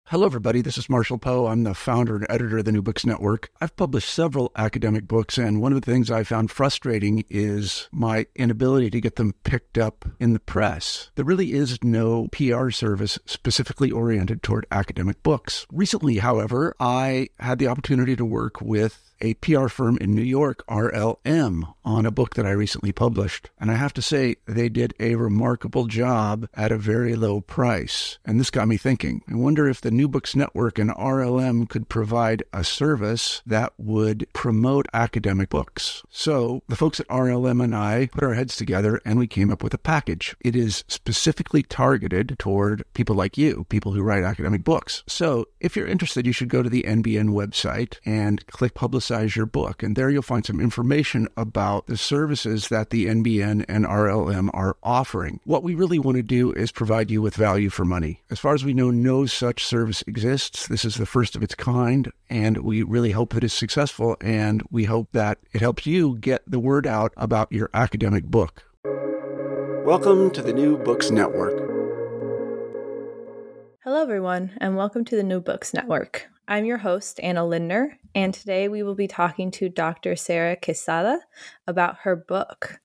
Hello, everybody. This is Marshall Poe. I'm the founder and editor of the New Books Network. I've published several academic books, and one of the things I found frustrating is my inability to get them picked up in the press. There really is no PR service specifically oriented toward academic books. Recently, however, I had the opportunity to work with a PR firm in New York, RLM, on a book that I recently published. And I have to say, they did a remarkable job at a very low price. And this got me thinking. I wonder if the New Books Network and RLM could provide a service that would promote academic books. So the folks at RLM and I put our heads together and we came up with a package. It is specifically targeted toward people like you, people who write academic books. So if you're interested, you should go to the NBN website and click Publicize Your Book. And there you'll find some information about the services that the NBN and RLM are offering. What we really want to do is provide you with value for money. As far as we know, no such service exists. This is the first of its kind, and we really hope that it's successful, and we hope that it helps you get the word out about your academic book. Welcome to the New Books Network. Hello, everyone, and welcome to the New Books Network. I'm your host, Anna Lindner, and today we will be talking to Dr. Sara Quesada about her book.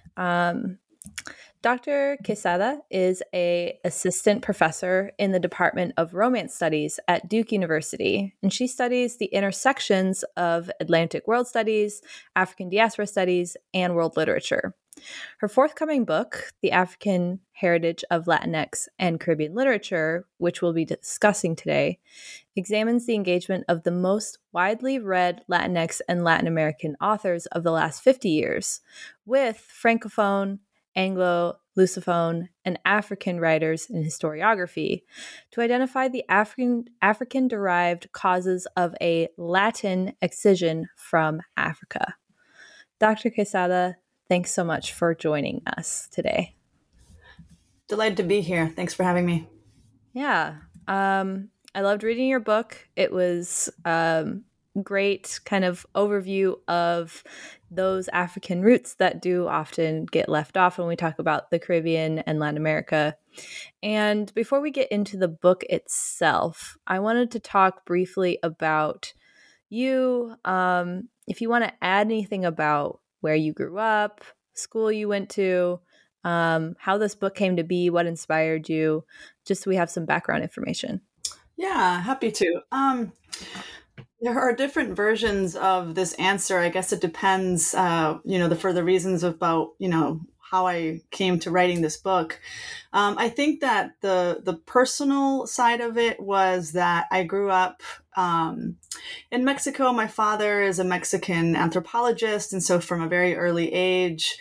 Dr. Quesada is an assistant professor in the Department of Romance Studies at Duke University, and she studies the intersections of Atlantic World Studies, African Diaspora Studies, and world literature. Her forthcoming book, The African Heritage of Latinx and Caribbean Literature, which we'll be discussing today, examines the engagement of the most widely read Latinx and Latin American authors of the last 50 years with Francophone, Anglo, Lusophone, and African writers in historiography to identify the African-derived causes of a Latin excision from Africa. Dr. Quesada, thanks so much for joining us today. Delighted to be here. Thanks for having me. Yeah. I loved reading your book. It was great kind of overview of those African roots that do often get left off when we talk about the Caribbean and Latin America. And before we get into the book itself, I wanted to talk briefly about you. If you want to add anything about where you grew up, school you went to, how this book came to be, what inspired you, just so we have some background information. Yeah, happy to. There are different versions of this answer. I guess it depends, for the reasons about, how I came to writing this book. I think that the personal side of it was that I grew up in Mexico. My father is a Mexican anthropologist. And so from a very early age,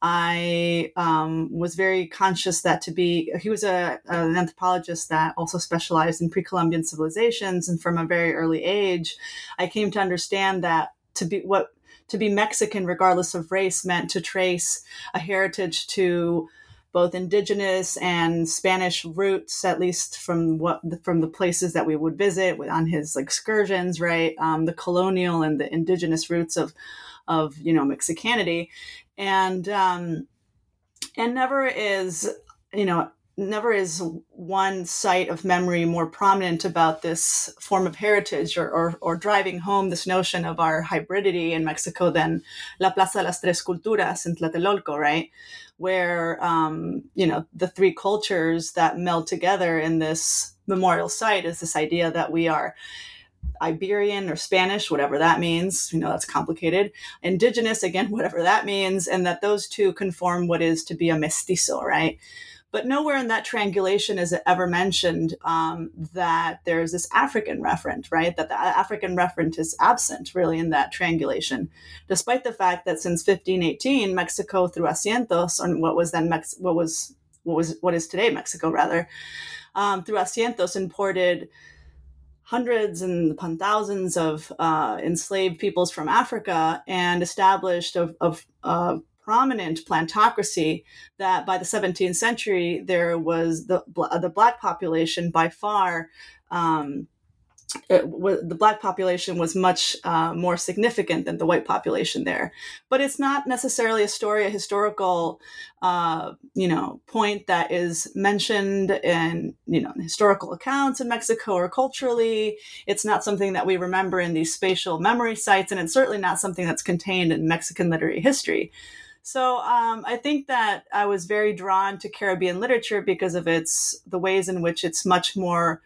I was very conscious that he was an anthropologist that also specialized in pre-Columbian civilizations. And from a very early age, I came to understand that to be Mexican, regardless of race, meant to trace a heritage to both indigenous and Spanish roots, at least from the places that we would visit on his excursions, right? The colonial and the indigenous roots of Mexicanity, and never is one site of memory more prominent about this form of heritage or driving home this notion of our hybridity in Mexico than La Plaza de las Tres Culturas in Tlatelolco, right? Where, the three cultures that meld together in this memorial site is this idea that we are Iberian or Spanish, whatever that means, that's complicated. Indigenous, again, whatever that means, and that those two conform what is to be a mestizo, right? But nowhere in that triangulation is it ever mentioned that there's this African referent, right? That the African referent is absent, really, in that triangulation, despite the fact that since 1518, Mexico, through asientos, on what is today Mexico, rather, through asientos, imported hundreds and upon thousands of enslaved peoples from Africa and established a prominent plantocracy that by the 17th century, there was the Black population by far the Black population was much more significant than the white population there. But it's not necessarily a historical, point that is mentioned in, historical accounts in Mexico or culturally. It's not something that we remember in these spatial memory sites, and it's certainly not something that's contained in Mexican literary history. So I think that I was very drawn to Caribbean literature because of the ways in which it's much more,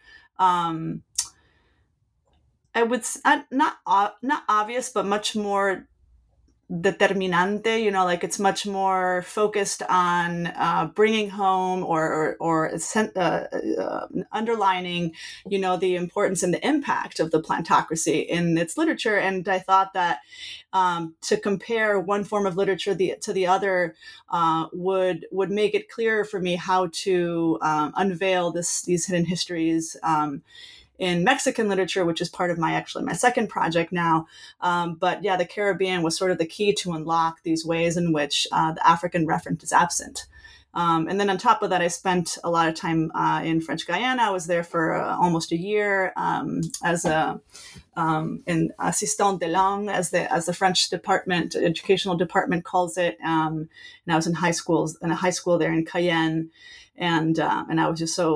I would not obvious, but much more determinante. Like it's much more focused on bringing home or underlining, the importance and the impact of the plantocracy in its literature. And I thought that to compare one form of literature to the other would make it clearer for me how to unveil these hidden histories. In Mexican literature, which is part of my second project now. But yeah, the Caribbean was sort of the key to unlock these ways in which the African reference is absent. And then on top of that, I spent a lot of time in French Guiana. I was there for almost a year as an assistant de langue, as the French educational department calls it. And I was in a high school there in Cayenne, and I was just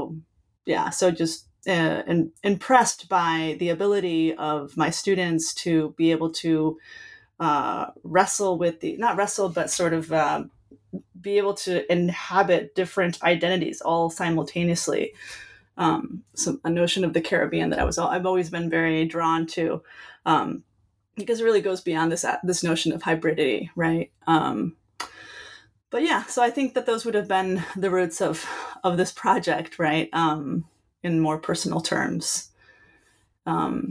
impressed by the ability of my students to be able to wrestle with be able to inhabit different identities all simultaneously. So a notion of the Caribbean that I've always been very drawn to, because it really goes beyond this notion of hybridity, right? But yeah, so I think that those would have been the roots of this project, right? In more personal terms. Yeah.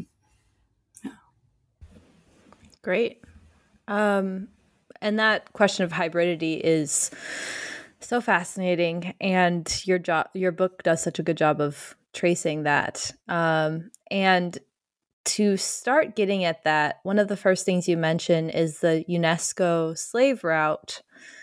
Great. And that question of hybridity is so fascinating, and your book does such a good job of tracing that. And to start getting at that, one of the first things you mention is the UNESCO slave route,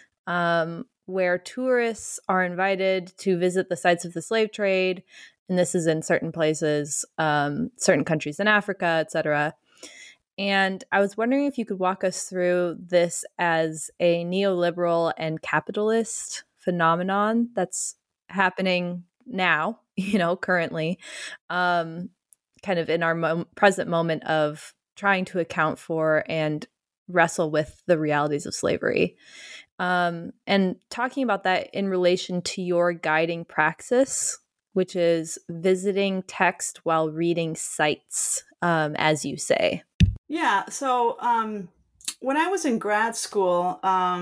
where tourists are invited to visit the sites of the slave trade. And this is in certain places, certain countries in Africa, et cetera. And I was wondering if you could walk us through this as a neoliberal and capitalist phenomenon that's happening now, currently, kind of in our present moment of trying to account for and wrestle with the realities of slavery. And talking about that in relation to your guiding praxis, which is visiting text while reading sites, as you say. Yeah. So when I was in grad school,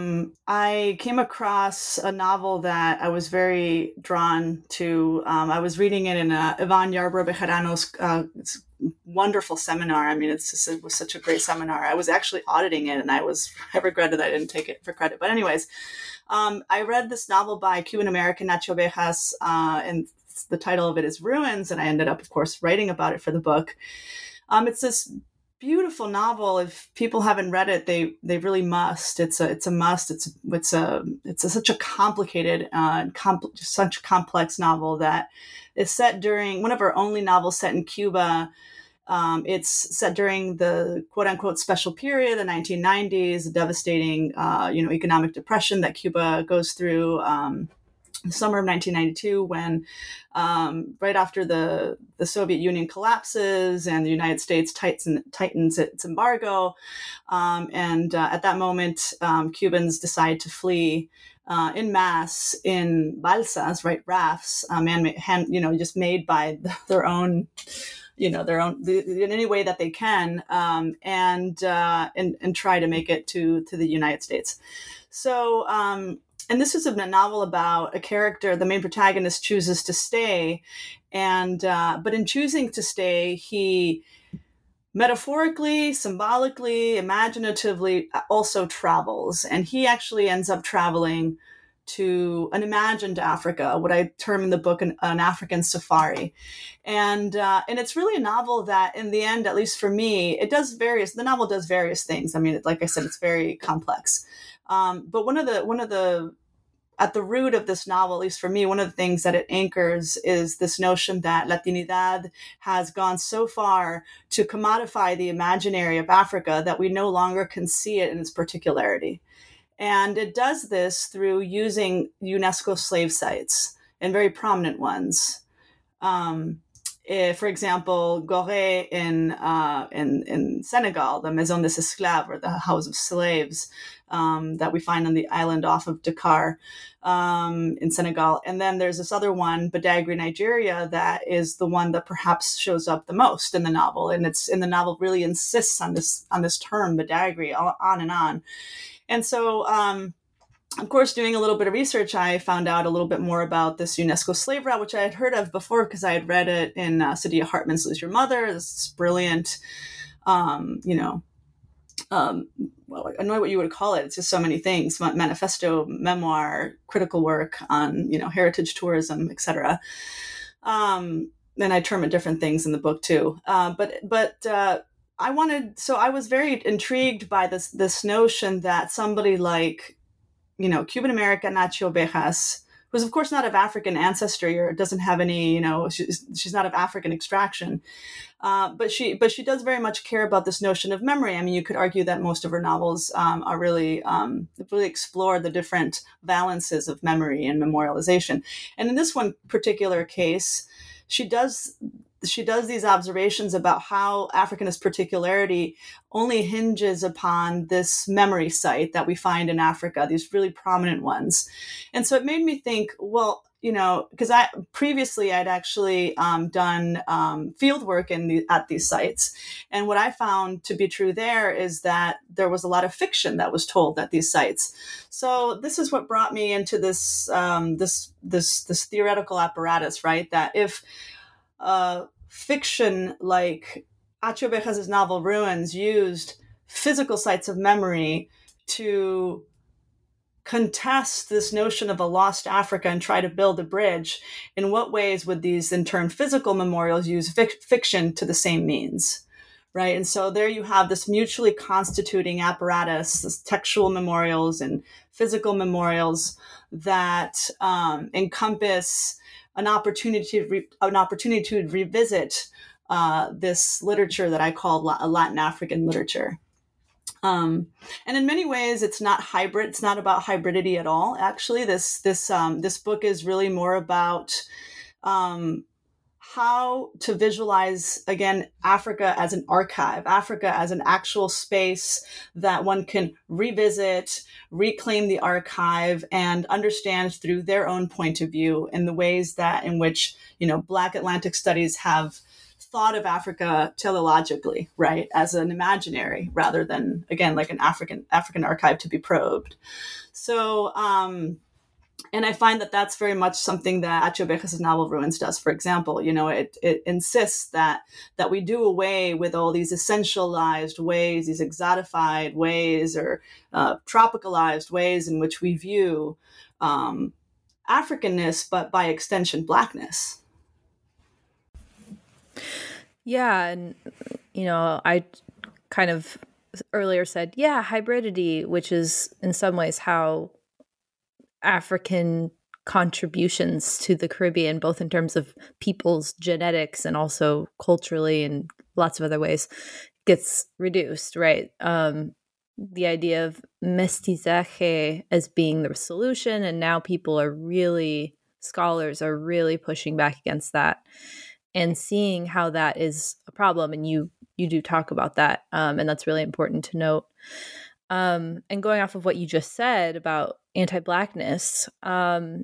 I came across a novel that I was very drawn to. I was reading it in Ivan Yarbrough Bejarano's wonderful seminar. I mean, it was such a great seminar. I was actually auditing it, and I regretted that I didn't take it for credit. But anyways, I read this novel by Cuban-American Nacho Vejas, and the title of it is Ruins, and I ended up, of course, writing about it for the book. It's this beautiful novel. If people haven't read it, they really must. It's a must. It's such a complicated such a complex novel that is set during one of our only novels set in Cuba. It's set during the quote unquote special period, the 1990s, the devastating economic depression that Cuba goes through. The summer of 1992, when right after the Soviet Union collapses and the United States tightens its embargo, and at that moment, Cubans decide to flee in mass in balsas, right, rafts, just made by their own. In any way that they can, and try to make it to the United States. So. And this is a novel about a character. The main protagonist chooses to stay, but in choosing to stay, he metaphorically, symbolically, imaginatively also travels, and he actually ends up traveling to an imagined Africa, what I term in the book an African safari, and it's really a novel that, in the end, at least for me, the novel does various things. I mean, like I said, it's very complex. But one of the at the root of this novel, at least for me, one of the things that it anchors is this notion that Latinidad has gone so far to commodify the imaginary of Africa that we no longer can see it in its particularity. And it does this through using UNESCO slave sites, and very prominent ones. For example, Gorée in Senegal, the Maison des Esclaves, or the House of Slaves, that we find on the island off of Dakar in Senegal. And then there's this other one, Badagry, Nigeria, that is the one that perhaps shows up the most in the novel. And it's in the novel really insists on this term, Badagry, on and on. And so, of course, doing a little bit of research, I found out a little bit more about this UNESCO slave route, which I had heard of before because I had read it in Saidiya Hartman's Lose Your Mother. This brilliant, well, I don't know what you would call it. It's just so many things: manifesto, memoir, critical work on, heritage tourism, etc. And I term it different things in the book too. But I was very intrigued by this notion that somebody like, Cuban American Nacho Bejas, who's of course not of African ancestry or doesn't have any, she's not of African extraction, but she does very much care about this notion of memory. I mean, you could argue that most of her novels are really explore the different valences of memory and memorialization. And in this one particular case, she does these observations about how Africanist particularity only hinges upon this memory site that we find in Africa, these really prominent ones. And so it made me think, well, because previously I'd actually done field work at these sites. And what I found to be true there is that there was a lot of fiction that was told at these sites. So this is what brought me into this theoretical apparatus, right? That if fiction like Acho Bejas' novel Ruins used physical sites of memory to contest this notion of a lost Africa and try to build a bridge, in what ways would these, in turn, physical memorials use fiction to the same means? Right. And so there you have this mutually constituting apparatus, this textual memorials and physical memorials that encompass an opportunity to revisit this literature that I call Latin African literature. And in many ways, it's not hybrid. It's not about hybridity at all. Actually, this book is really more about how to visualize, again, Africa as an archive, Africa as an actual space that one can revisit, reclaim the archive, and understand through their own point of view in the ways that in which, Black Atlantic studies have thought of Africa teleologically, right, as an imaginary rather than, again, like an African archive to be probed. So, and I find that that's very much something that Acho Bejas' novel Ruins does. For example, it insists that we do away with all these essentialized ways, these exotified ways or tropicalized ways in which we view Africanness, but by extension, Blackness. Yeah. And, I kind of earlier said, hybridity, which is in some ways how African contributions to the Caribbean, both in terms of people's genetics and also culturally and lots of other ways, gets reduced, right? The idea of mestizaje as being the solution, and now scholars are really pushing back against that and seeing how that is a problem. And you do talk about that, and that's really important to note. And going off of what you just said about anti-Blackness, I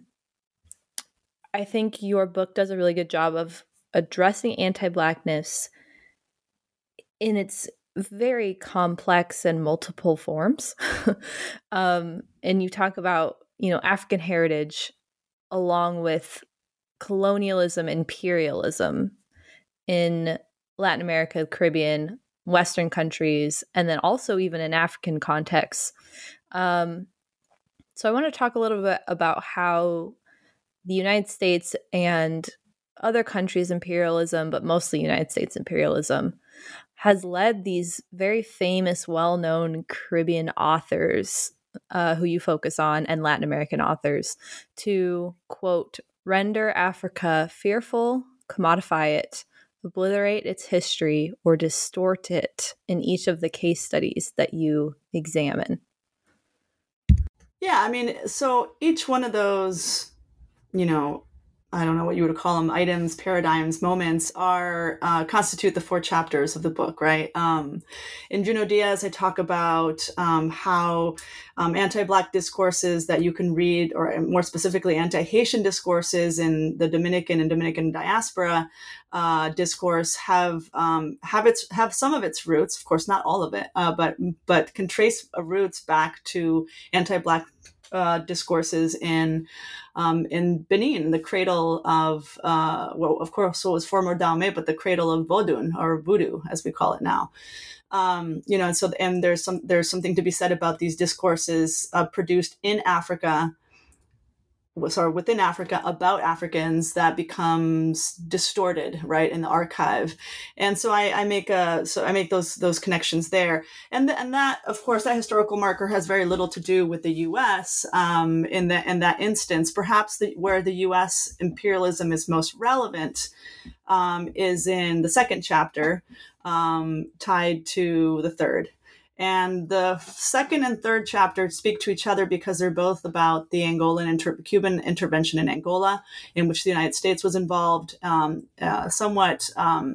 think your book does a really good job of addressing anti-Blackness in its very complex and multiple forms. And you talk about, African heritage along with colonialism, imperialism in Latin America, Caribbean, Western countries, and then also even in African contexts. So I want to talk a little bit about how the United States and other countries' imperialism, but mostly United States imperialism, has led these very famous, well-known Caribbean authors who you focus on, and Latin American authors to, quote, render Africa fearful, commodify it, obliterate its history, or distort it in each of the case studies that you examine. Yeah, I mean, so each one of those, I don't know what you would call them, items, paradigms, moments are constitute the 4 chapters of the book, right? In Junot Diaz, I talk about how anti-Black discourses that you can read, or more specifically anti-Haitian discourses in the Dominican and Dominican diaspora discourse have some of its roots, of course, not all of it, but can trace roots back to anti-Black discourses in Benin, the cradle of, of course, what was former Dahomey, but the cradle of Vodun, or voodoo, as we call it now. And there's something to be said about these discourses produced in Africa, within Africa, about Africans, that becomes distorted, right, in the archive. And so I make those connections there. And that, of course, that historical marker has very little to do with the U.S. In that instance. Perhaps where the U.S. imperialism is most relevant is in the 2nd chapter, tied to the 3rd. And the 2nd and 3rd chapter speak to each other because they're both about the Cuban intervention in Angola, in which the United States was involved, somewhat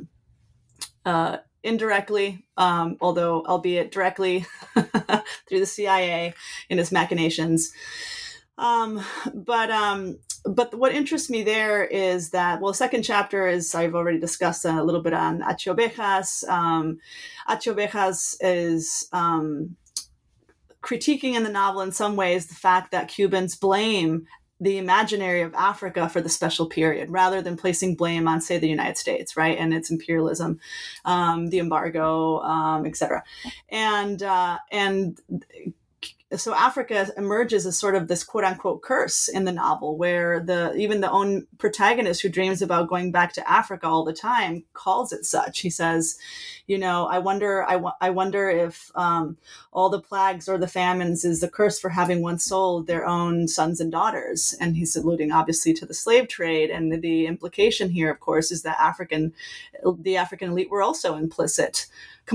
indirectly, although albeit directly through the CIA in its machinations. But what interests me there is that, well, the 2nd chapter is, I've already discussed a little bit on Achi Ovejas. Achi Ovejas is critiquing in the novel in some ways the fact that Cubans blame the imaginary of Africa for the special period, rather than placing blame on, say, the United States, right, and its imperialism, the embargo, etc. And so Africa emerges as sort of this quote unquote curse in the novel, where even the own protagonist, who dreams about going back to Africa all the time, calls it such. He says, I wonder if all the plagues or the famines is the curse for having once sold their own sons and daughters. And he's alluding obviously to the slave trade. And the implication here, of course, is that the African elite were also complicit,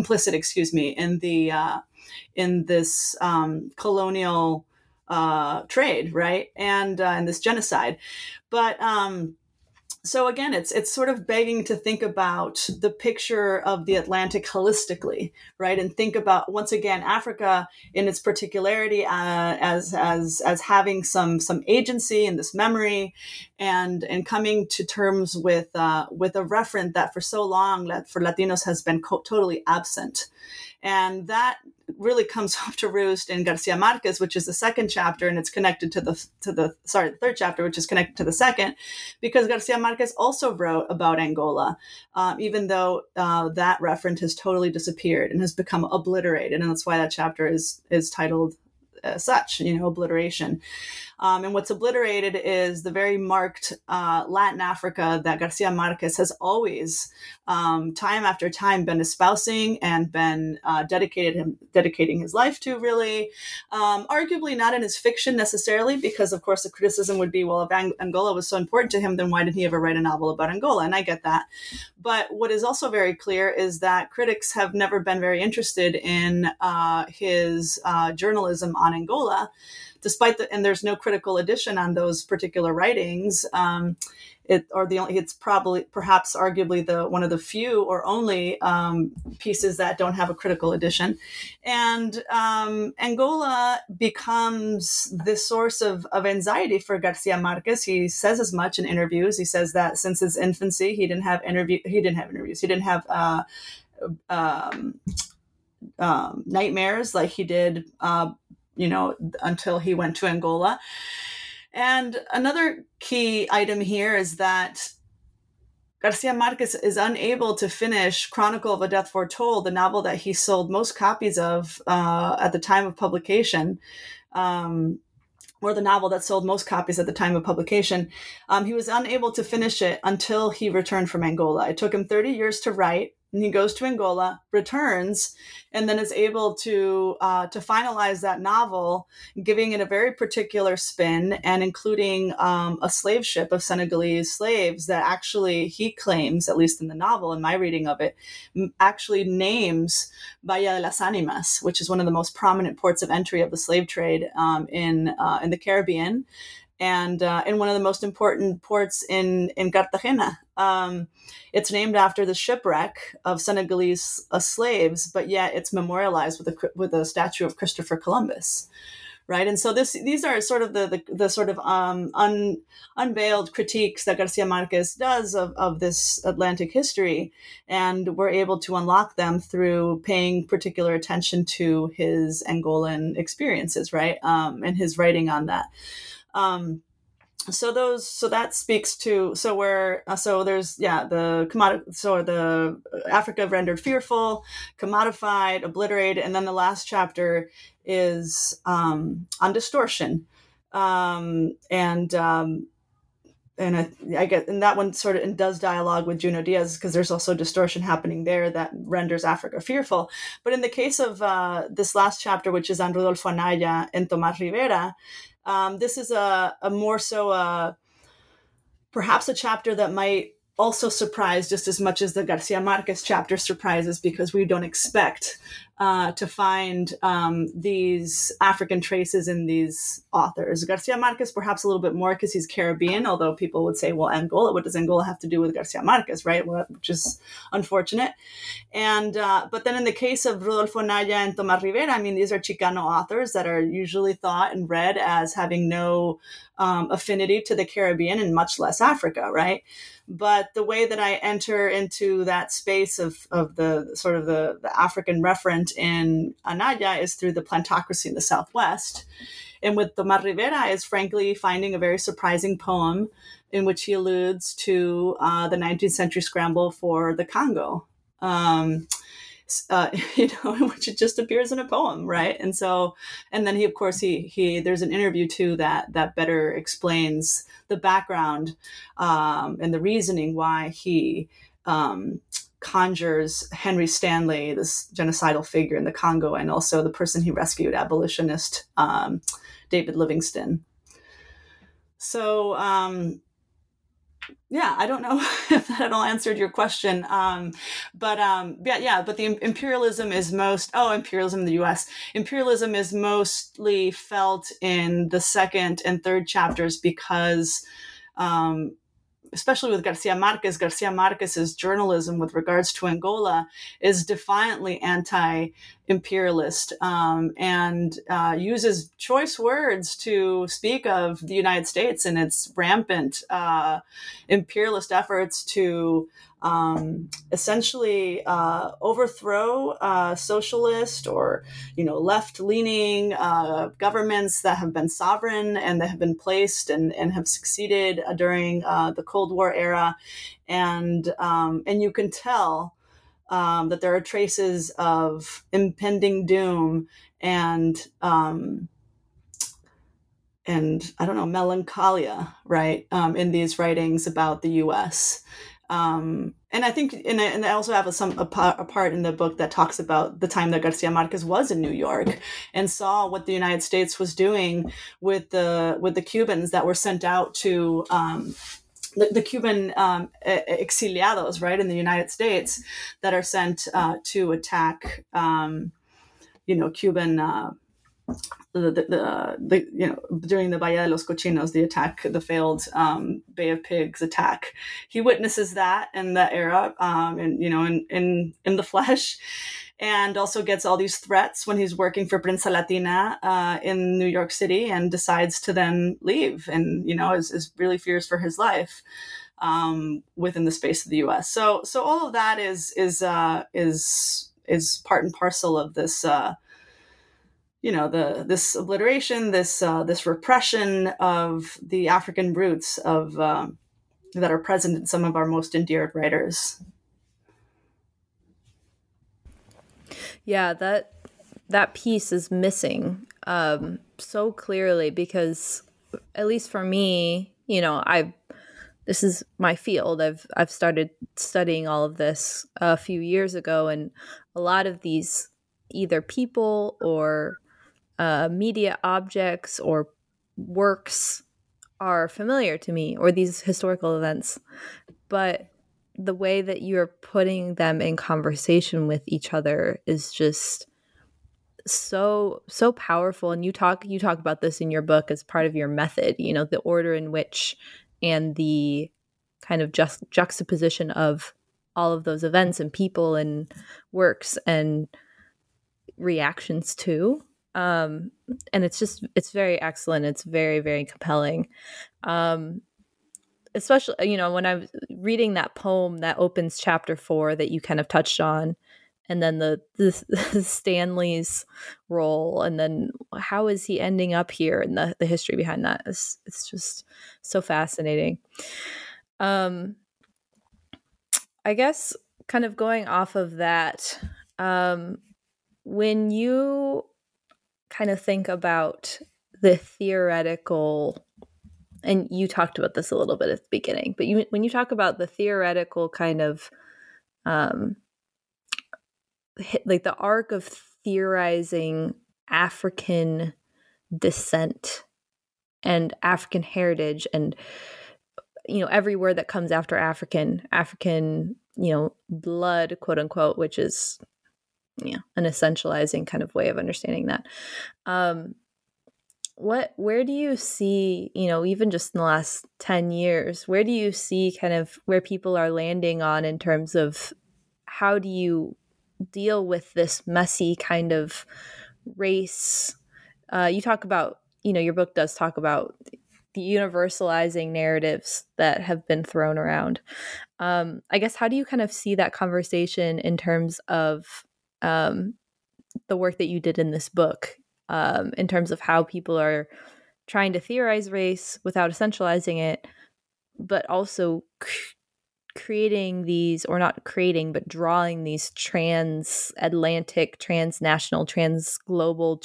in this colonial trade, right, and this genocide. But so again, it's sort of begging to think about the picture of the Atlantic holistically, right, and think about, once again, Africa in its particularity as having some agency in this memory, and coming to terms with a referent that for so long for Latinos has been totally absent. And that really comes up to roost in Garcia Marquez, which is the 2nd chapter, and it's connected to the 3rd chapter, which is connected to the 2nd, because Garcia Marquez also wrote about Angola, even though that referent has totally disappeared and has become obliterated, and that's why that chapter is titled such, obliteration. And what's obliterated is the very marked Latin Africa that Garcia Marquez has always, time after time, been espousing and been dedicating his life to, really. Arguably not in his fiction necessarily, because, of course, the criticism would be, well, if Angola was so important to him, then why didn't he ever write a novel about Angola? And I get that. But what is also very clear is that critics have never been very interested in his journalism on Angola, and there's no critical edition on those particular writings. It's perhaps arguably one of the few or only pieces that don't have a critical edition. And Angola becomes this source of anxiety for Garcia Marquez. He says as much in interviews. He says that since his infancy, he didn't have interviews. He didn't have nightmares like he did, until he went to Angola. And another key item here is that Garcia Marquez is unable to finish Chronicle of a Death Foretold, the novel that he sold most copies of at the time of publication, or the novel that sold most copies at the time of publication. He was unable to finish it until he returned from Angola. It took him 30 years to write. And he goes to Angola, returns, and then is able to finalize that novel, giving it a very particular spin and including a slave ship of Senegalese slaves that actually he claims, at least in the novel, in my reading of it, actually names Bahia de las Animas, which is one of the most prominent ports of entry of the slave trade in the Caribbean, and in one of the most important ports in Cartagena. It's named after the shipwreck of Senegalese slaves, but yet it's memorialized with a statue of Christopher Columbus, right? And so these are sort of the sort of unveiled critiques that Garcia Marquez does of this Atlantic history, and we're able to unlock them through paying particular attention to his Angolan experiences, right? And his writing on that. So that speaks to there's the Africa rendered fearful, commodified, obliterated, and then the last chapter is on distortion, and I get, and that one sort of does dialogue with Junot Diaz because there's also distortion happening there that renders Africa fearful. But in the case of this last chapter, which is on Rodolfo Anaya and Tomás Rivera, this is a more so perhaps a chapter that might also surprise just as much as the Garcia Marquez chapter surprises, because we don't expect to find these African traces in these authors. Garcia Marquez perhaps a little bit more because he's Caribbean, although people would say, well, Angola, what does Angola have to do with Garcia Marquez, right? Well, which is unfortunate. And but then in the case of Rodolfo Anaya and Tomás Rivera, I mean, these are Chicano authors that are usually thought and read as having no affinity to the Caribbean and much less Africa, right? But the way that I enter into that space of the sort of the African referent in Anaya is through the plantocracy in the Southwest. And with Tomás Rivera is frankly finding a very surprising poem in which he alludes to the 19th century scramble for the Congo. In which it just appears in a poem, right? And so, and then he, of course, he there's an interview too that better explains the background and the reasoning why he conjures Henry Stanley, this genocidal figure in the Congo, and also the person he rescued, abolitionist David Livingstone. So, yeah, I don't know if that at all answered your question. But the imperialism is imperialism in the US. Imperialism is mostly felt in the second and third chapters because, especially with Garcia Marquez's journalism with regards to Angola is defiantly anti-imperialist and uses choice words to speak of the United States and its rampant imperialist efforts to essentially overthrow socialist or left-leaning governments that have been sovereign and that have been placed and have succeeded during the Cold War era, and you can tell that there are traces of impending doom and I don't know, melancholia, right, in these writings about the U.S. And I think, and I also have a part in the book that talks about the time that Garcia Marquez was in New York and saw what the United States was doing with the Cubans that were sent out to the Cuban exiliados, right, in the United States that are sent to attack, Cuban. During the Bahia de los Cochinos, the failed Bay of Pigs attack, he witnesses that in that era, in the flesh, and also gets all these threats when he's working for Prensa Latina in New York City, and decides to then leave, and is really fears for his life within the space of the U.S. So all of that is part and parcel of this. This obliteration, this repression of the African roots of that are present in some of our most endeared writers. Yeah, that piece is missing so clearly because, at least for me, this is my field. I've started studying all of this a few years ago, and a lot of these either people or media objects or works are familiar to me, or these historical events, but the way that you're putting them in conversation with each other is just so powerful. And you talk about this in your book as part of your method, the order in which and the kind of juxtaposition of all of those events and people and works and reactions to. And it's very excellent. It's very, very compelling. Especially, when I was reading that poem that opens chapter 4 that you kind of touched on, and then the Stanley's role, and then how is he ending up here, and the history behind that. It's just so fascinating. I guess kind of going off of that, when you kind of think about the theoretical, and you talked about this a little bit at the beginning, but when you talk about the theoretical kind of like the arc of theorizing African descent and African heritage, and every word that comes after African, blood, quote unquote, which is an essentializing kind of way of understanding that. Where do you see, even just in the last 10 years, where do you see kind of where people are landing on in terms of how do you deal with this messy kind of race? You talk about, your book does talk about the universalizing narratives that have been thrown around. I guess, how do you kind of see that conversation in terms of the work that you did in this book, in terms of how people are trying to theorize race without essentializing it, but also creating these, or not creating, but drawing these transatlantic, transnational, transglobal,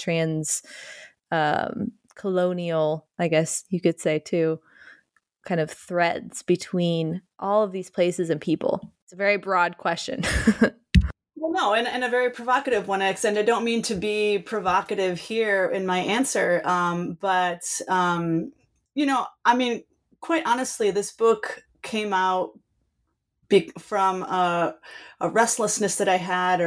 colonial, I guess you could say too, kind of threads between all of these places and people? It's a very broad question. Well, no, and a very provocative one, X, and I don't mean to be provocative here in my answer, but quite honestly, this book came out from a restlessness that I had,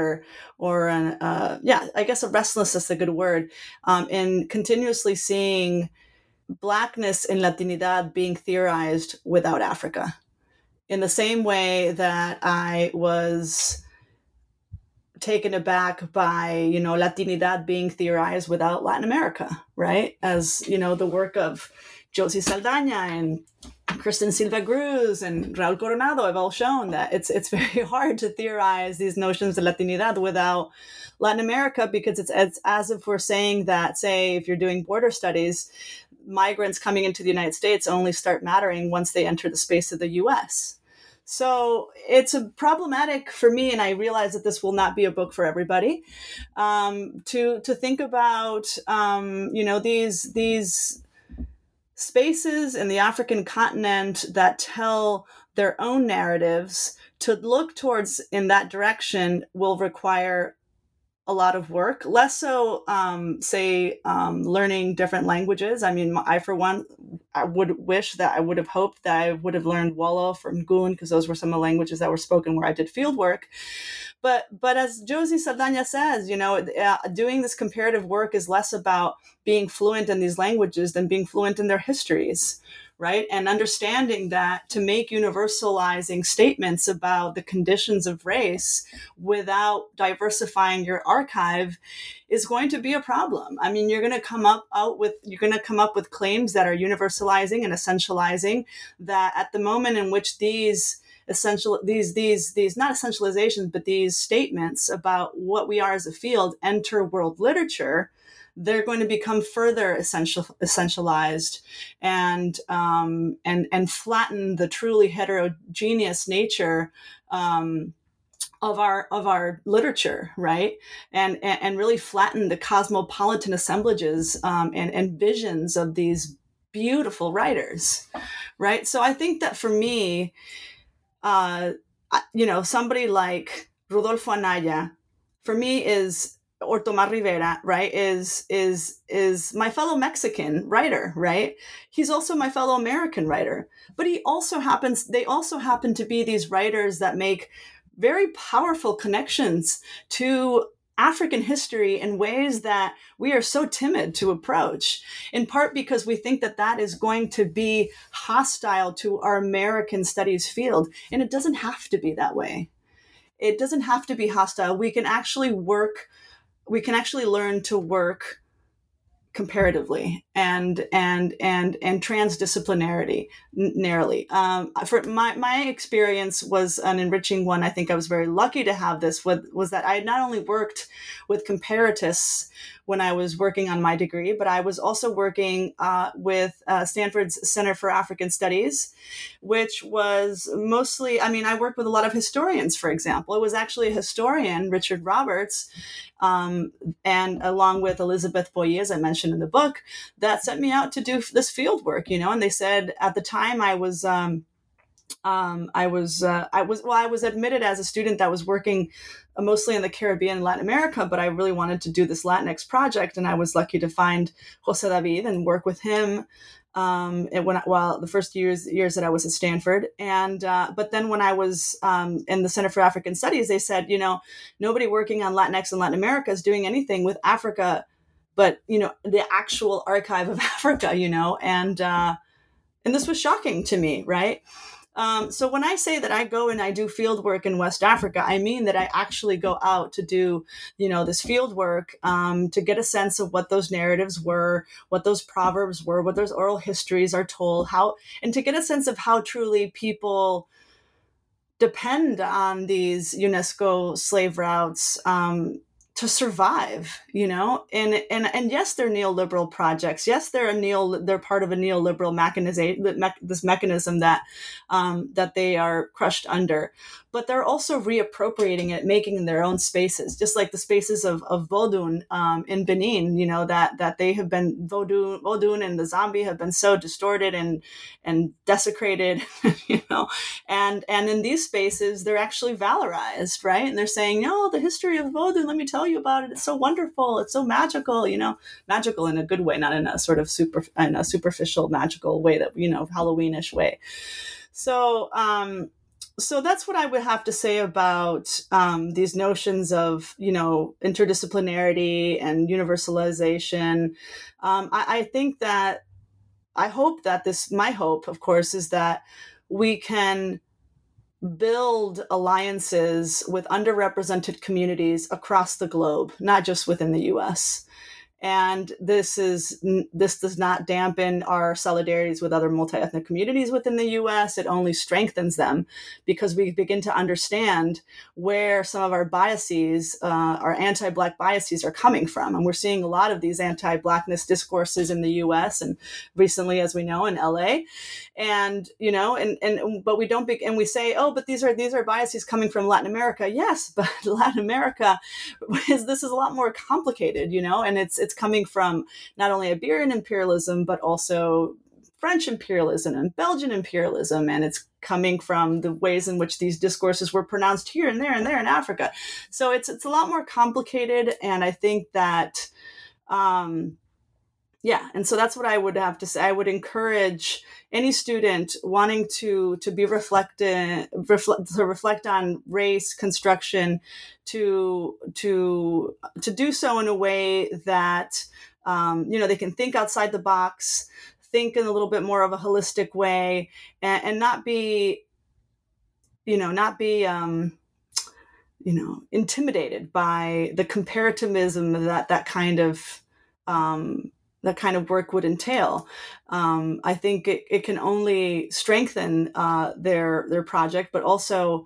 I guess a restlessness is a good word, in continuously seeing Blackness and Latinidad being theorized without Africa, in the same way that I was taken aback by, Latinidad being theorized without Latin America, right? As, the work of Josie Saldaña and Kristen Silva Cruz and Raul Coronado have all shown that it's very hard to theorize these notions of Latinidad without Latin America, because it's as if we're saying that, say, if you're doing border studies, migrants coming into the United States only start mattering once they enter the space of the U.S. So it's problematic for me, and I realize that this will not be a book for everybody, to think about, these spaces in the African continent that tell their own narratives. To look towards in that direction will require a lot of work, less so, learning different languages. I mean, for one, I would wish that I would have hoped that I would have learned Wolof or Ngoon, because those were some of the languages that were spoken where I did field work. But as Josie Saldaña says, doing this comparative work is less about being fluent in these languages than being fluent in their histories, right? And understanding that to make universalizing statements about the conditions of race without diversifying your archive is going to be a problem. I mean, you're going to come up with claims that are universalizing and essentializing, that at the moment in which these not essentializations, but these statements about what we are as a field enter world literature, they're going to become further essentialized and flatten the truly heterogeneous nature of our literature, right? And really flatten the cosmopolitan assemblages and visions of these beautiful writers, right? So I think that for me, somebody like Rodolfo Anaya, for me or Tomás Rivera, right, is my fellow Mexican writer, right? He's also my fellow American writer, but they also happen to be these writers that make very powerful connections to African history in ways that we are so timid to approach, in part because we think that is going to be hostile to our American studies field. And it doesn't have to be that way. It doesn't have to be hostile. We can actually learn to work comparatively and transdisciplinarily. For my experience was an enriching one. I think I was very lucky to have this. Was that I had not only worked with comparatists when I was working on my degree, but I was also working with Stanford's Center for African Studies, which was mostly, I worked with a lot of historians, for example. It was actually a historian, Richard Roberts, and along with Elizabeth Boyer, as I mentioned in the book, that sent me out to do this field work, and they said at the time I was admitted as a student that was working mostly in the Caribbean and Latin America, but I really wanted to do this Latinx project, and I was lucky to find Jose David and work with him while the first years that I was at Stanford. And but then when I was in the Center for African Studies, they said, nobody working on Latinx and Latin America is doing anything with Africa, but the actual archive of Africa, and this was shocking to me, right? So when I say that I go and I do field work in West Africa, I mean that I actually go out to do, this field work to get a sense of what those narratives were, what those proverbs were, what those oral histories are told, and to get a sense of how truly people depend on these UNESCO slave routes to survive, and yes, they're neoliberal projects. Yes, they're part of a neoliberal this mechanism that they are crushed under, but they're also reappropriating it, making their own spaces, just like the spaces of Vodun in Benin, that they have been, Vodun and the Zambi have been so distorted and desecrated, and in these spaces, they're actually valorized, right? And they're saying, no, the history of Vodun, let me tell you about it. It's so wonderful. It's so magical, magical in a good way, not in a sort of superficial magical way that, Halloweenish way. So, so that's what I would have to say about these notions of, interdisciplinarity and universalization. I think that my hope, of course, is that we can build alliances with underrepresented communities across the globe, not just within the US. And this does not dampen our solidarities with other multi-ethnic communities within the US. It only strengthens them because we begin to understand where some of our biases, our anti-Black biases, are coming from. And we're seeing a lot of these anti-Blackness discourses in the US and recently, as we know, in LA. And, but we don't and we say, oh, but these are biases coming from Latin America. Yes, but Latin America this is a lot more complicated, and it's coming from not only Iberian imperialism, but also French imperialism and Belgian imperialism. And it's coming from the ways in which these discourses were pronounced here and there and there in Africa. So it's a lot more complicated. And I think that, and so that's what I would have to say. I would encourage any student wanting to reflect on race construction to do so in a way that they can think outside the box, think in a little bit more of a holistic way, and not be intimidated by the comparativism that kind of work would entail. I think it can only strengthen their project, but also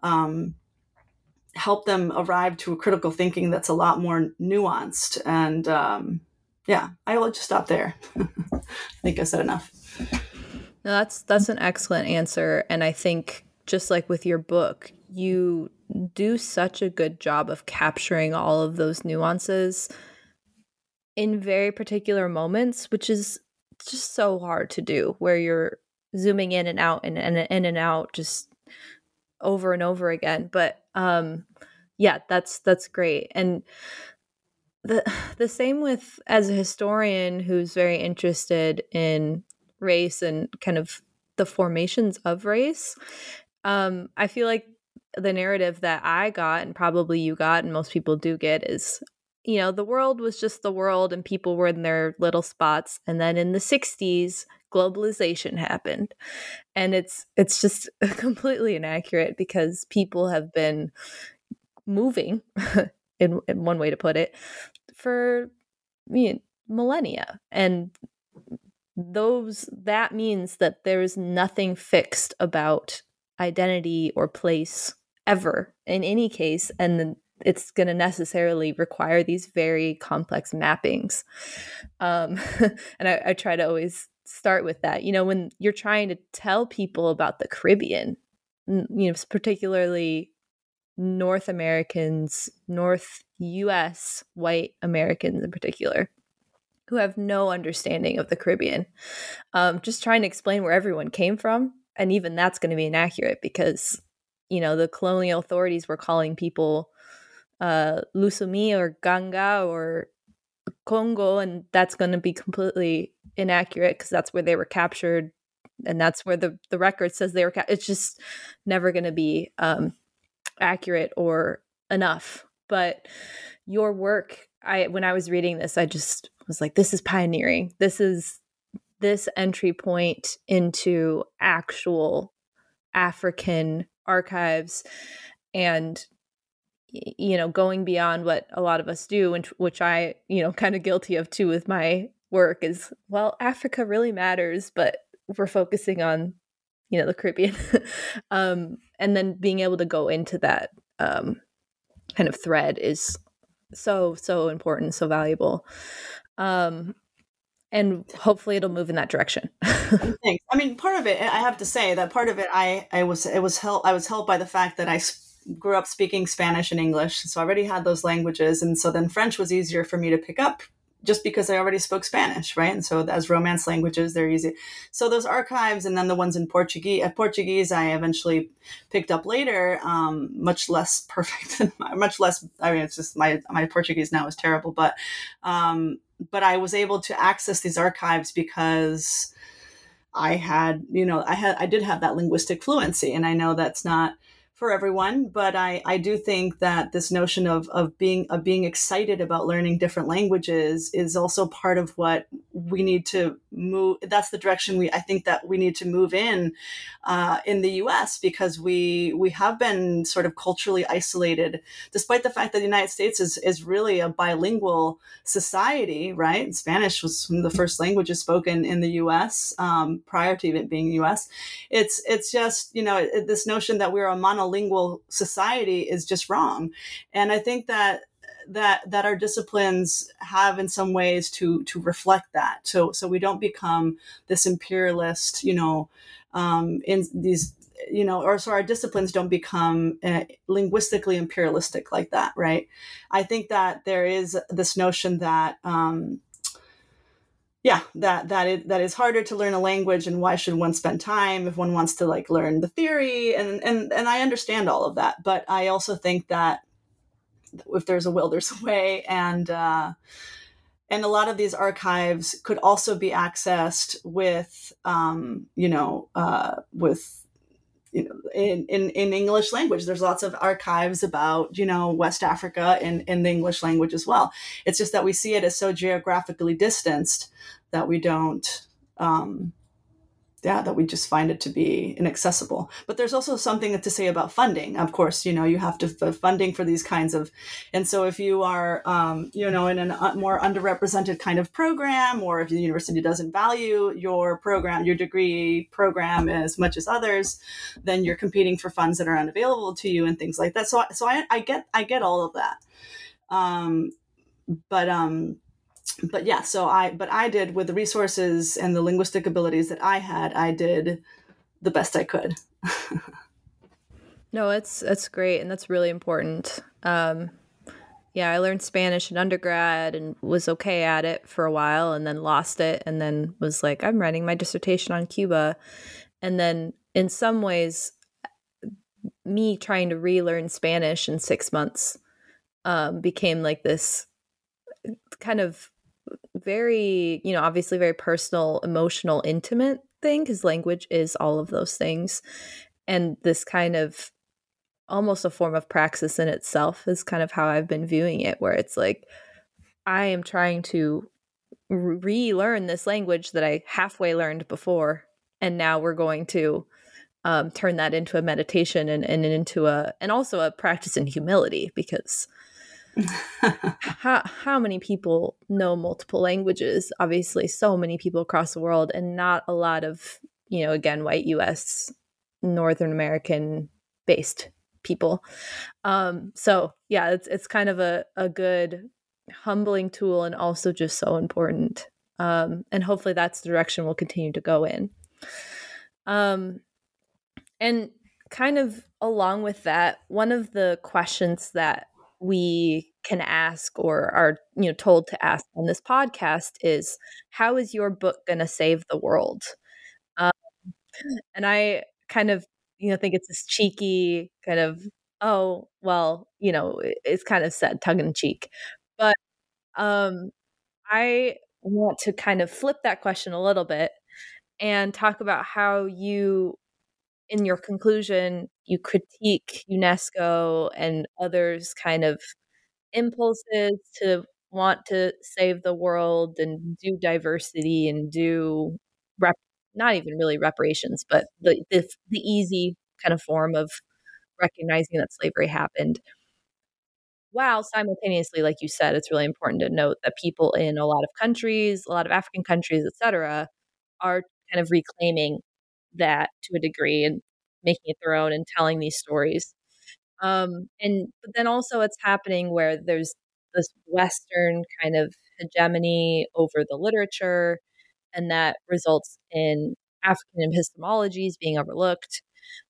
help them arrive to a critical thinking that's a lot more nuanced. And I will just stop there. I think I said enough. No, that's an excellent answer. And I think just like with your book, you do such a good job of capturing all of those nuances in very particular moments, which is just so hard to do, where you're zooming in and out and in and out just over and over again. But yeah, that's great. And the same with, as a historian who's very interested in race and kind of the formations of race, I feel like the narrative that I got, and probably you got, and most people do get, is, you know, the world was just the world and people were in their little spots. And then in the 60s, globalization happened. And it's just completely inaccurate, because people have been moving in one way to put it for millennia. And that means that there is nothing fixed about identity or place ever in any case, and it's going to necessarily require these very complex mappings. And I try to always start with that. You know, when you're trying to tell people about the Caribbean, you know, particularly North Americans, North US white Americans in particular, who have no understanding of the Caribbean, just trying to explain where everyone came from. And even that's going to be inaccurate, because, you know, the colonial authorities were calling people Lusumi or Ganga or Congo, and that's going to be completely inaccurate, because that's where they were captured, and that's where the record says they were it's just never going to be accurate or enough. But your work, when I was reading this, I just was like, this is pioneering. This entry point into actual African archives, and, you know, going beyond what a lot of us do, which I, you know, kind of guilty of too with my work, is, well, Africa really matters, but we're focusing on, you know, the Caribbean. And then being able to go into that kind of thread is so important, so valuable. And hopefully it'll move in that direction. Thanks. I mean, part of it, I have to say that part of it, I was helped by the fact that I grew up speaking Spanish and English, so I already had those languages, and so then French was easier for me to pick up, just because I already spoke Spanish, right? And so as Romance languages, they're easy. So those archives, and then the ones in Portuguese, I eventually picked up later, much less perfect, much less. I mean, it's just my Portuguese now is terrible, but I was able to access these archives because I did have that linguistic fluency, and I know that's not for everyone, but I do think that this notion of being excited about learning different languages is also part of what we need to move. That's the direction I think that we need to move in the U.S., because we have been sort of culturally isolated, despite the fact that the United States is really a bilingual society, right? Spanish was one of the first languages spoken in the U.S. Prior to even being U.S. It's just, you know, this notion that we're a monolingual society is just wrong, and I think that our disciplines have in some ways to reflect that, so we don't become this imperialist, you know, in these, you know, or so our disciplines don't become linguistically imperialistic like that, right? I think that there is this notion that that is harder to learn a language, and why should one spend time if one wants to like learn the theory, and I understand all of that, but I also think that if there's a will, there's a way, and a lot of these archives could also be accessed with in English language. There's lots of archives about, you know, West Africa in the English language as well. It's just that we see it as so geographically distanced that we don't, that we just find it to be inaccessible. But there's also something to say about funding. Of course, you know, you have to funding for these kinds of, and so if you are, in a more underrepresented kind of program, or if the university doesn't value your program, your degree program as much as others, then you're competing for funds that are unavailable to you and things like that. So I get all of that. But yeah, I did, with the resources and the linguistic abilities that I had, I did the best I could. No, that's great. And that's really important. Yeah, I learned Spanish in undergrad and was okay at it for a while and then lost it and then was like, I'm writing my dissertation on Cuba. And then in some ways, me trying to relearn Spanish in 6 months became like this kind of very, obviously very personal, emotional, intimate thing, because language is all of those things. And this kind of almost a form of praxis in itself is kind of how I've been viewing it, where it's like I am trying to relearn this language that I halfway learned before, and now we're going to turn that into a meditation and also a practice in humility, because how many people know multiple languages? Obviously, so many people across the world, and not a lot of, again, white US, Northern American based people. So yeah, it's kind of a good humbling tool and also just so important. And hopefully that's the direction we'll continue to go in. And kind of along with that, one of the questions that we can ask or are told to ask on this podcast is, how is your book going to save the world? And I kind of think it's this cheeky kind of, oh well, it's kind of said tongue in cheek, but I want to kind of flip that question a little bit and talk about how you, in your conclusion, you critique UNESCO and others' kind of impulses to want to save the world and do diversity and do not even really reparations, but the easy kind of form of recognizing that slavery happened. While simultaneously, like you said, it's really important to note that people in a lot of countries, a lot of African countries, etc., are kind of reclaiming that to a degree and making it their own and telling these stories. But then also it's happening where there's this Western kind of hegemony over the literature, and that results in African epistemologies being overlooked.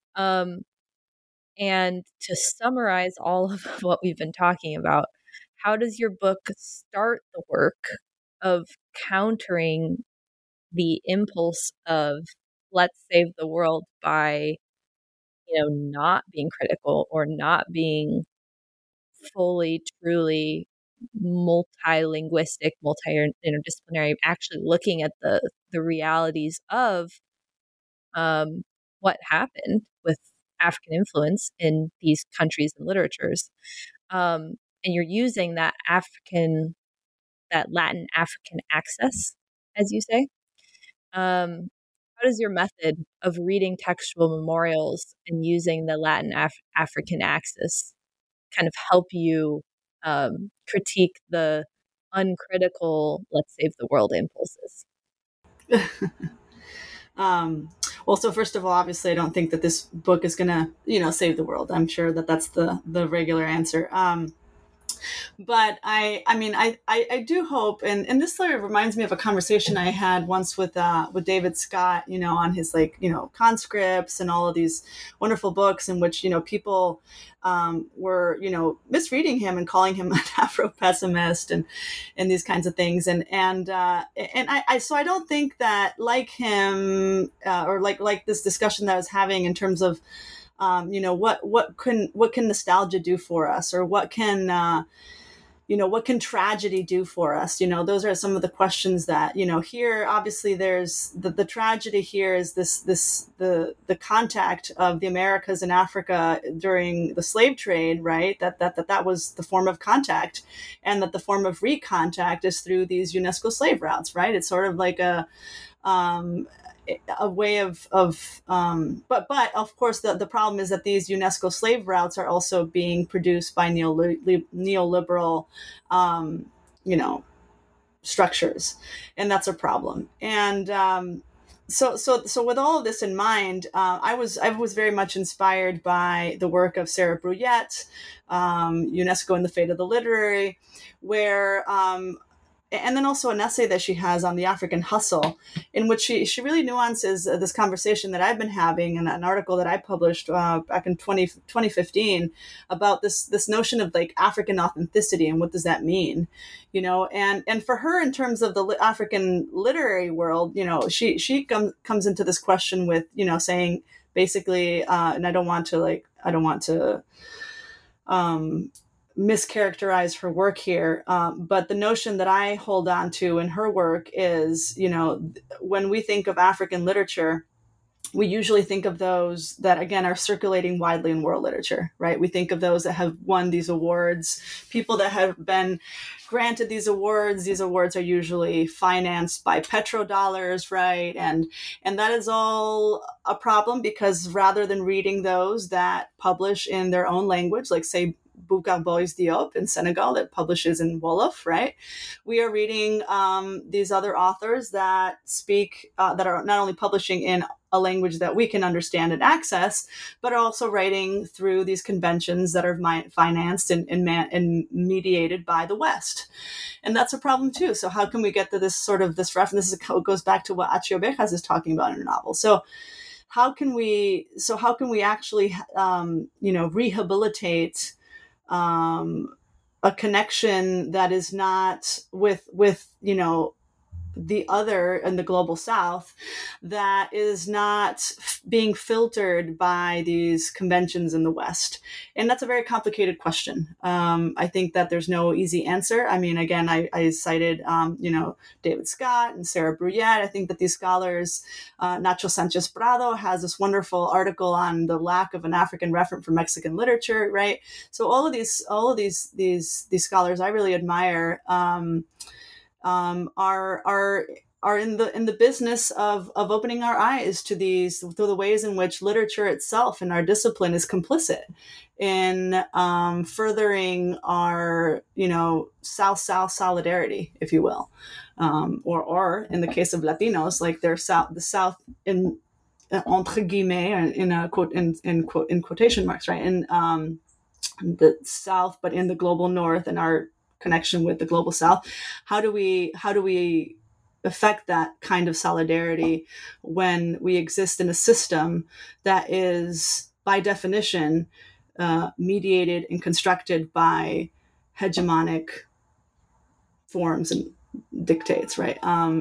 And to summarize all of what we've been talking about, how does your book start the work of countering the impulse of let's save the world by, not being critical or not being fully, truly multilinguistic, multi-interdisciplinary, actually looking at the realities of what happened with African influence in these countries and literatures. And you're using that Latin African access, as you say. How does your method of reading textual memorials and using the Latin African axis kind of help you critique the uncritical, let's save the world impulses? Well, so first of all, obviously, I don't think that this book is going to, save the world. I'm sure that that's the regular answer. But I do hope, and this sort of reminds me of a conversation I had once with David Scott, on his conscripts and all of these wonderful books in which, people were, misreading him and calling him an Afro-pessimist and these kinds of things. And so I don't think that like him or like this discussion that I was having in terms of, what can nostalgia do for us, or what can tragedy do for us? Those are some of the questions that, here, obviously there's the tragedy here is the contact of the Americas and Africa during the slave trade, right? That was the form of contact, and that the form of recontact is through these UNESCO slave routes, right? It's sort of like a way of but of course the problem is that these UNESCO slave routes are also being produced by neoliberal structures, and that's a problem. And so with all of this in mind, I was very much inspired by the work of Sarah Brouillette, UNESCO and the Fate of the Literary, where and then also an essay that she has on the African hustle, in which she really nuances this conversation that I've been having, and an article that I published back in 2015 about this notion of like African authenticity and what does that mean, and for her, in terms of the African literary world, she comes into this question with, saying basically, and I don't want to mischaracterize her work here. But the notion that I hold on to in her work is, when we think of African literature, we usually think of those that, again, are circulating widely in world literature, right? We think of those that have won these awards, people that have been granted these awards. These awards are usually financed by petrodollars, right? And that is all a problem, because rather than reading those that publish in their own language, like say Boubacar Boys Diop in Senegal that publishes in Wolof, right? We are reading these other authors that speak, that are not only publishing in a language that we can understand and access, but are also writing through these conventions that are financed and mediated by the West. And that's a problem too. So how can we get to this reference? This goes back to what Achi Obejas is talking about in her novel. So how can we actually, rehabilitate a connection that is not with the other in the global South, that is not being filtered by these conventions in the West? And that's a very complicated question. I think that there's no easy answer. I mean, again, I cited, David Scott and Sarah Bruyette. I think that these scholars, Nacho Sanchez Prado has this wonderful article on the lack of an African referent for Mexican literature, right? So all of these scholars I really admire, are in the business of opening our eyes to the ways in which literature itself and our discipline is complicit in furthering our South-South solidarity, if you will, or in the case of Latinos, like the South in entre guillemets, in quotation marks, right, in the South, but in the global North, and our connection with the global South. How do we affect that kind of solidarity when we exist in a system that is, by definition, mediated and constructed by hegemonic forms and dictates, right?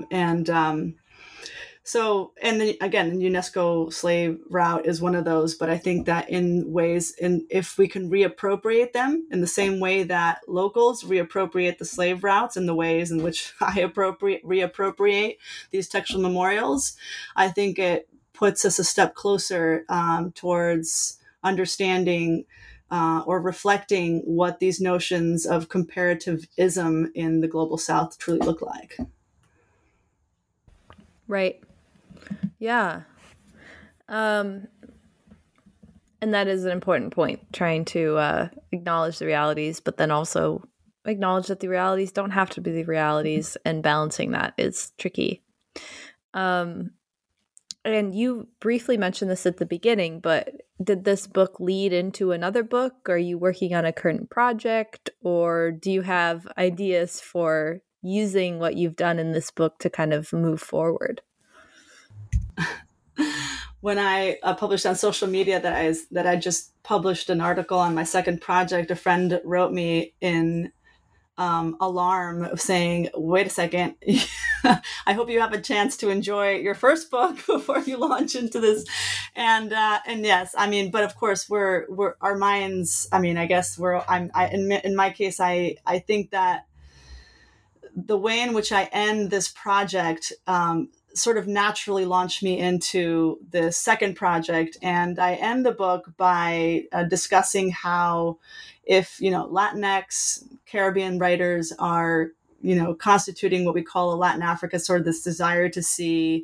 So, and then again, the UNESCO slave route is one of those, but I think that if we can reappropriate them in the same way that locals reappropriate the slave routes, in the ways in which I reappropriate these textual memorials, I think it puts us a step closer towards understanding or reflecting what these notions of comparativism in the global South truly look like. Right. Yeah. And that is an important point, trying to acknowledge the realities, but then also acknowledge that the realities don't have to be the realities, and balancing that is tricky. And you briefly mentioned this at the beginning, but did this book lead into another book? Are you working on a current project, or do you have ideas for using what you've done in this book to kind of move forward? When I published on social media that I just published an article on my second project, a friend wrote me in alarm of saying, wait a second, I hope you have a chance to enjoy your first book before you launch into this. And yes, I mean, but of course we're our minds, I mean, I guess in my case, I think that the way in which I end this project sort of naturally launched me into the second project. And I end the book by discussing how, if, Latinx, Caribbean writers are, constituting what we call a Latin Africa, sort of this desire to see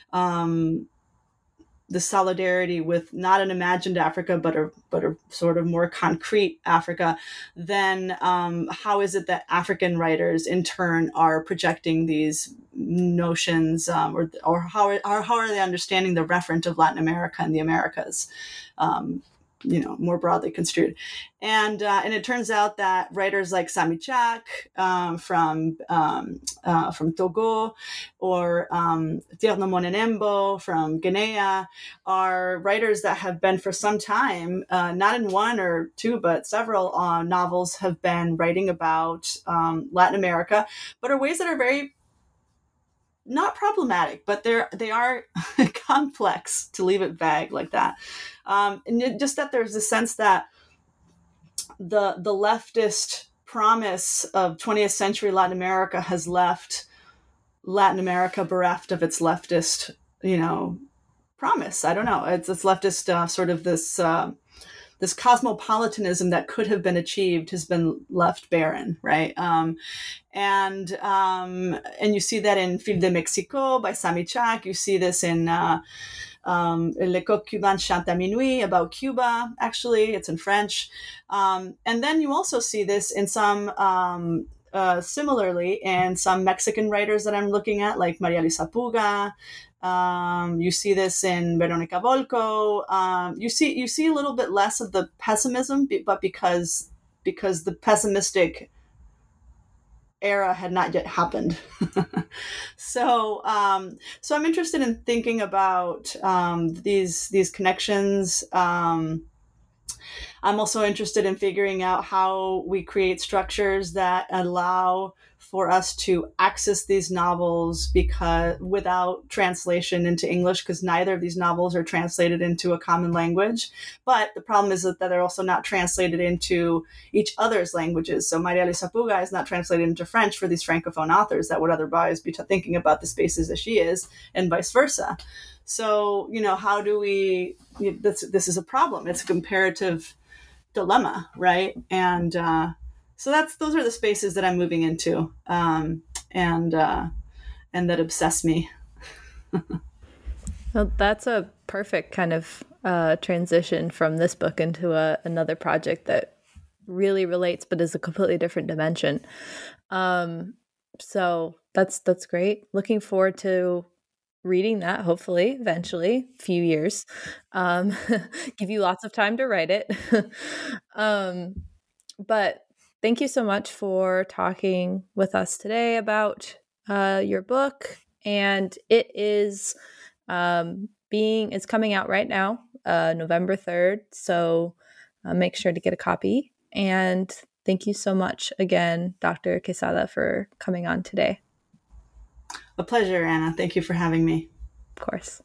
the solidarity with not an imagined Africa, but a sort of more concrete Africa, then how is it that African writers in turn are projecting these notions, or how are they understanding the referent of Latin America and the Americas? more broadly construed. And it turns out that writers like Sami Chak from Togo, or Tierno Monenembo from Guinea, are writers that have been for some time, not in one or two, but several novels, have been writing about Latin America, but are ways that are very not problematic, but they are complex, to leave it vague like that. And just that there's a sense that the leftist promise of 20th century Latin America has left Latin America bereft of its leftist, promise. I don't know. It's leftist sort of this cosmopolitanism that could have been achieved has been left barren, right? And you see that in Fil de Mexico by Sami Chak. You see this in Le Coq Cubain Chante à Minuit, about Cuba. Actually, it's in French. And then you also see this in some similarly in some Mexican writers that I'm looking at, like Maria Luisa Puga. You see this in Veronica Volko. You see a little bit less of the pessimism, but because the pessimistic era had not yet happened. So I'm interested in thinking about these connections. I'm also interested in figuring out how we create structures that allow for us to access these novels without translation into English, because neither of these novels are translated into a common language. But the problem is that they're also not translated into each other's languages. So Maria Luisa Puga is not translated into French for these Francophone authors that would otherwise be thinking about the spaces as she is, and vice versa. So, how do we, this is a problem. It's a comparative dilemma, right? And so those are the spaces that I'm moving into, and that obsess me. Well, that's a perfect kind of transition from this book into another project that really relates, but is a completely different dimension. So that's great. Looking forward to reading that, hopefully, eventually, a few years. Give you lots of time to write it. But thank you so much for talking with us today about your book. And it is it's coming out right now, November 3rd. So make sure to get a copy. And thank you so much again, Dr. Quesada, for coming on today. A pleasure, Anna. Thank you for having me. Of course.